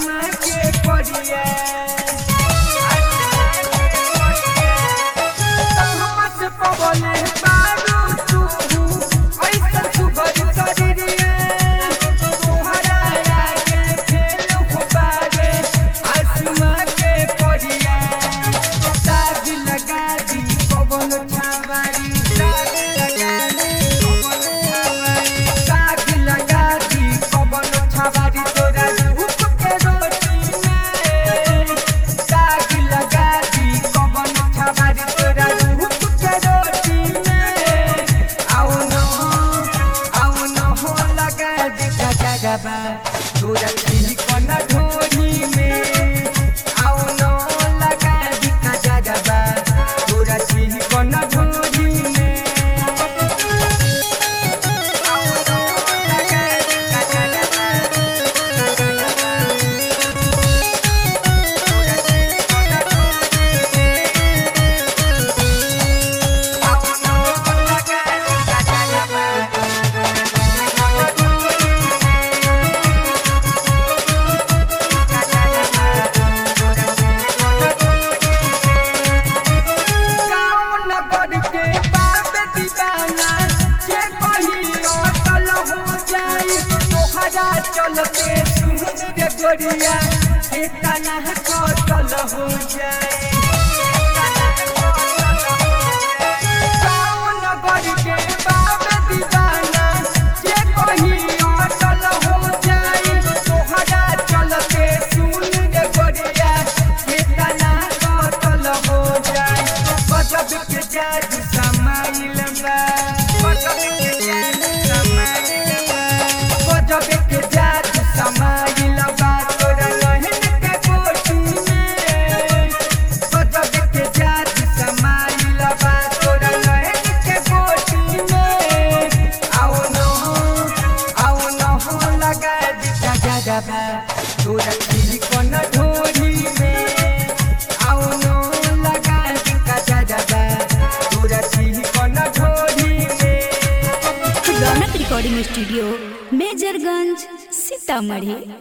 आसमां के परिया हमसे पवले बारू तू ऐसा सुगर शरीरिया तोहरा आगे खेल हो बारे आसमां के परिया दाग लगा दी पवन छावारी दाग लगा दी पवन छावारी तोरा धूप के रोटी में दाग लगा दी पवन छावारी तोरा धूप के रोटी में आओ न हो लगा दी गजबा तोरा सिलिकॉन ढोली में आओ न लगा दी गजबा तोरा सिलिकॉन ढोली में चलते सुन गोरिया इतना कतल हो जाए नगर के बाप दीवाना जे कहीं अटल हो जाए तोहरा चलते सुन गोरिया इतना कतल हो जाए गजब के जादू समाइल बा गजब के जादू समाइल बा गजब के जादू समाइल बा तोरा लहन के कोठी में गजब के जादू समाइल बा तोरा लहन के कोठी में आओ न हो लगा दी गजबा तोरा सिलिकॉन ढोली में आओ न लगा दी गजबा तोरा सिलिकॉन ढोली में। Raunak recording studio Majorganj Sitamarhi.